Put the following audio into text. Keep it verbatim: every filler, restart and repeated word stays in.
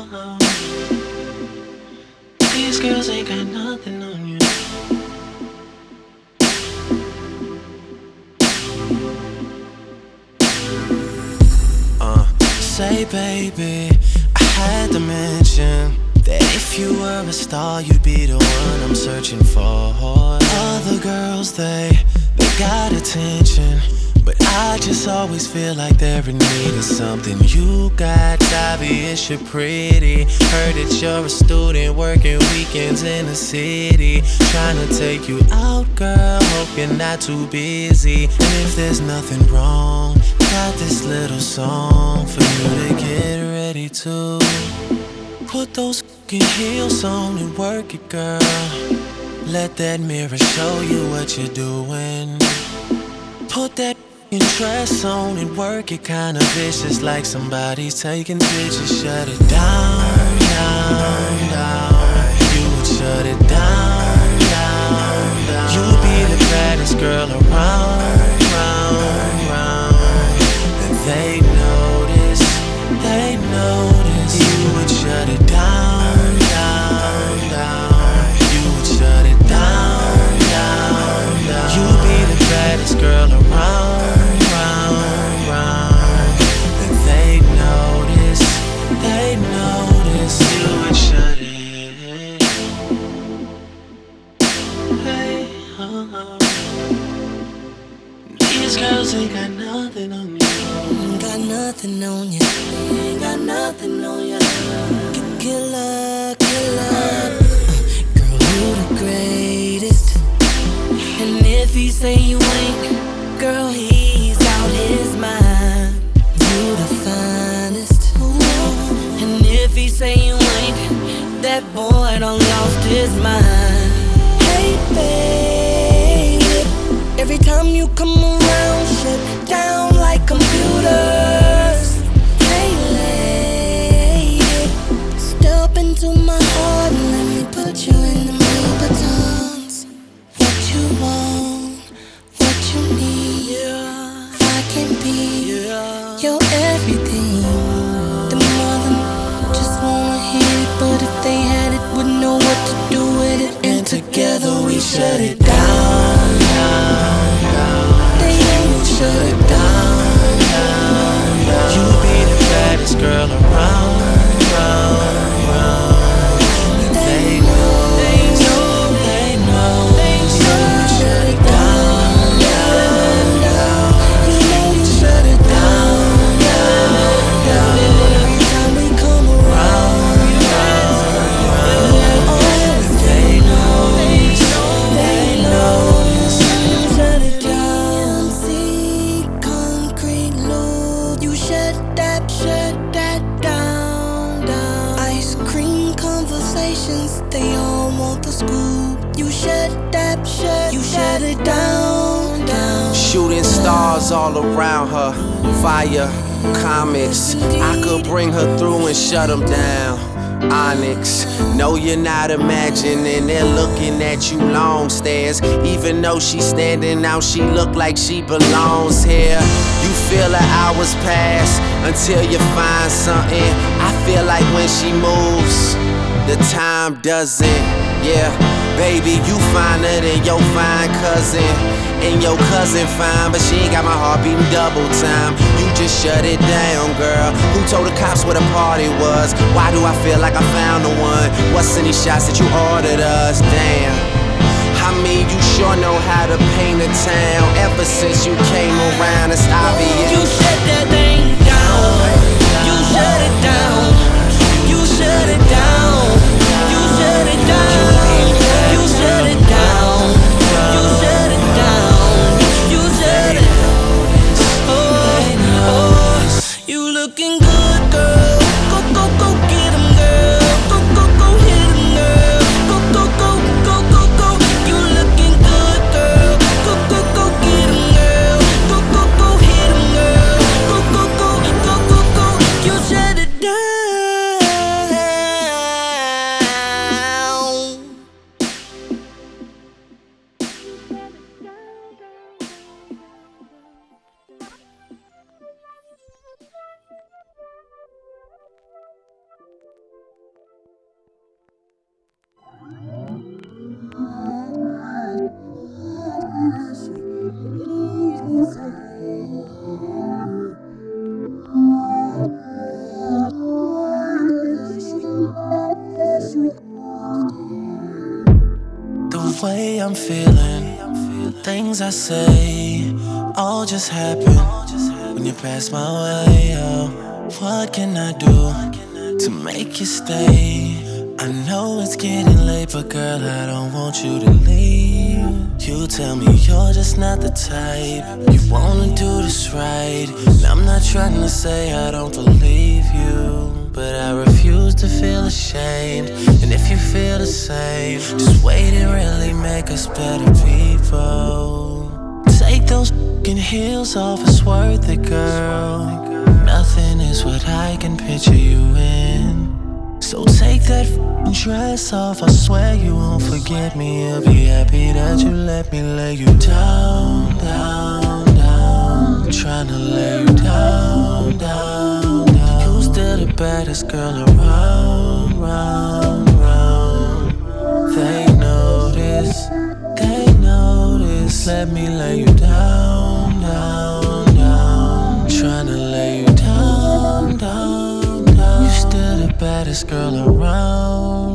oh. These girls ain't got nothing on you. Uh, say baby, I had to mention that if you were a star, you'd be the one I'm searching for. Other girls, they, they got attention, but I just always feel like they're in need of something you got. It's obvious you're pretty. Heard that you're a student working weekends in the city. Trying to take you out, girl, hope you're not too busy. And if there's nothing wrong, got this little song for you to get ready to put those fucking heels on and work it, girl. Let that mirror show you what you're doing. Put that fucking dress on and work it kinda vicious, like somebody's taking pictures. Shut it down, down, down. You would shut it down, down, down. You be the baddest girl around, round, round. And they notice, they notice. You would shut it down, down, down. You would shut it down, down, down. You be the baddest girl around, round, round. And they notice, they notice. You would shut it. Hey, oh, oh. These girls ain't got nothing on you. Ain't got nothing on you. Ain't got nothing on you. Killer, killer. Girl, you the greatest. And if he say you ain't, girl, he's out his mind. You the finest. And if he say you ain't, that boy done lost his mind. Hey, baby, every time you come around, shut down like computers. Hey, lady, step into my heart and let me put you in the Louboutins. What you want, what you need, yeah. I can be, yeah, your everything. The mother just wanna hear it, but if they had it, wouldn't know what to do with it. And together we shut it down, down, down. They don't shut it down, down, down. You be the baddest girl around, round, round. And they know, they know, they know. You would shut it down, down, down. You know You you shut it down, down, down. every time we come around. They know, they know. Shut it down. See, concrete loop. You shut that, shut that down, down. Ice cream conversations, they all want the scoop. You shut that, shut, you shut it down, down. Shooting stars all around her. Fire, comics. I could bring her through and shut them down. Onyx, no, you're not imagining. They're looking at you long stares. Even though she's standing out, she look like she belongs here. You feel her hours pass until you find something. I feel like when she moves, the time doesn't. Yeah, baby, you finer than your fine cousin. And your cousin fine, but she ain't got my heart beating double time. You just shut it down, girl. Who told the cops where the party was? Why do I feel like I found the one? What's in these shots that you ordered us? Damn, I mean, you sure know how to paint a town. Ever since you came around, it's obvious. You shut that thing down. You shut it down. You shut it down. You shut it down. You shut it down. You shut it down. You shut it. Oh, oh, you looking good, girl. Go, go, go, get 'em, girl. Go, go, go, hit 'em, girl. Go, go, go, go, go, go. You looking good, girl. Go, go, go, get 'em, girl. Go, go, go, hit 'em, girl. way I'm feeling, things I say, all just happen when you pass my way. Oh, what can I do to make you stay? I know it's getting late, but girl, I don't want you to leave. You tell me you're just not the type, you wanna do this right. And I'm not trying to say I don't believe you, but I refuse to feel ashamed. And if you feel the same, just wait and really make us better people. Take those f***ing heels off, it's worth it, girl. Nothing is what I can picture you in. So take that f***ing dress off, I swear you won't forget me. I'll be happy that you let me lay you down, down, down. Tryna lay you down, down, down. You still the baddest girl around, round, round. They notice, they notice. Let me lay you down, down, down. Tryna lay you down, down, down. You still the baddest girl around.